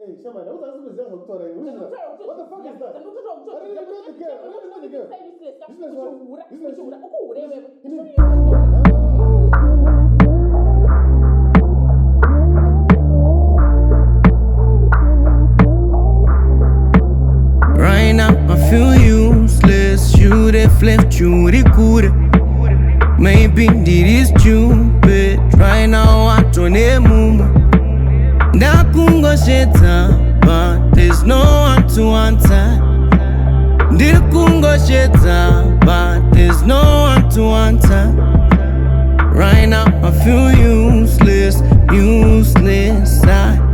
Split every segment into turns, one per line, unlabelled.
Hey, Shaman, what the fuck is that? What the fuck is that? I didn't know the girl. I didn't know the girl.
Right now I feel useless. You have left you good. Maybe this is stupid. Right now I don't move. Ndakungo sheta, but there's no one to answer. Ndakungo sheta, but there's no one to answer. Right now I feel useless, useless.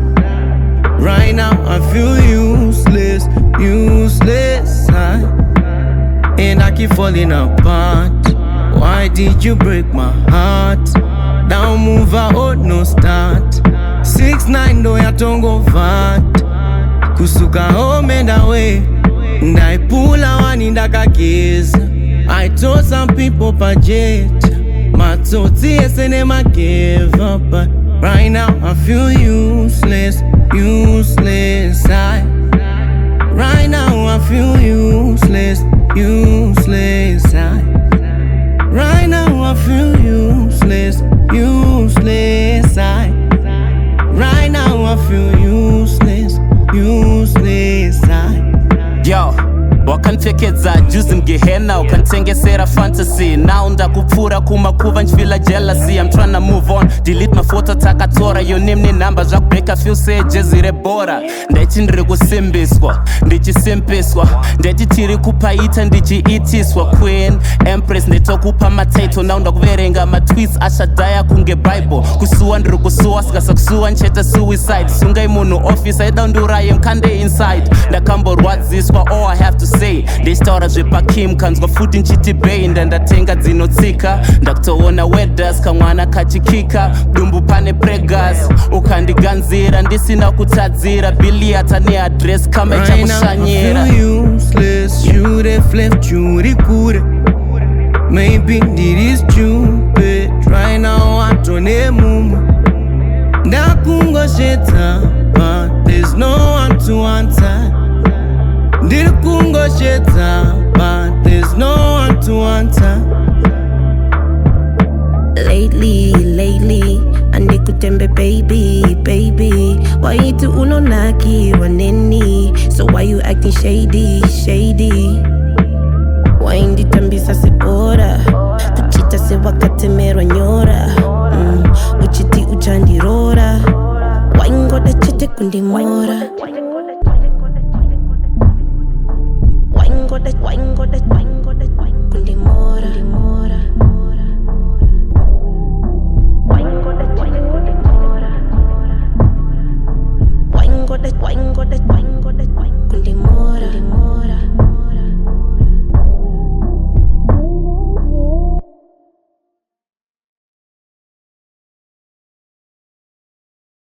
Right now I feel useless, useless. And I keep falling apart. Why did you break my heart? Down move out, no start. 6'9" do ya tongo vat. Kusuka home and away. Ndaipula wani ndakageza. I told some people pajecha. Matoti esene ma give up. But right now I feel useless, useless. Right now I feel useless, useless. Right now I feel useless, useless. Right now I feel useless, useless.
Yo, wakantekeza juzi mgehena ukantengesera fantasy. Now ndakupfura kumakuva nchfila jealousy. I'm tryna move on, delete my photo takatora. Your name ni number zvakubreka feel say jezire bora. Ndeti ndiri kusimbiswa, ndichisimpiswa. Ndeti tiri kupaita ndichiitiswa. Queen, Empress ndetokupa matitle. Now ndakuverenga matweets ashadaya kunge Bible. Kusuwa ndiri kusuwa, sikasa kusuwa ncheta suicide. Sungai munu office, aida nduraye mkande inside. Ndakamborwadziswa, all I have to say. Ndechitaura zvepakim kanzwa futi nchiti bay. Ndandatenga dzinotsika, ndakutoona wedas kamwana kachikika. Dumbu pane pregas, ukandiganzira ndisina kutadzira. Billy atane address kama ichakushanyira.
Right now I feel useless, you have left you good. Maybe this is stupid. Right now I don't move. Ndakungo sheta, but there's no one to answer. Ndakungo sheta, but there's no one to answer.
Lately, andikutembe baby. Why you do unonaki waneni? So why you acting shady? Why indi tambisa sebora? Kuchita se wakati mero nyora. Uchiti uchandirora. Why ngoda chite kundimora? Why ngoda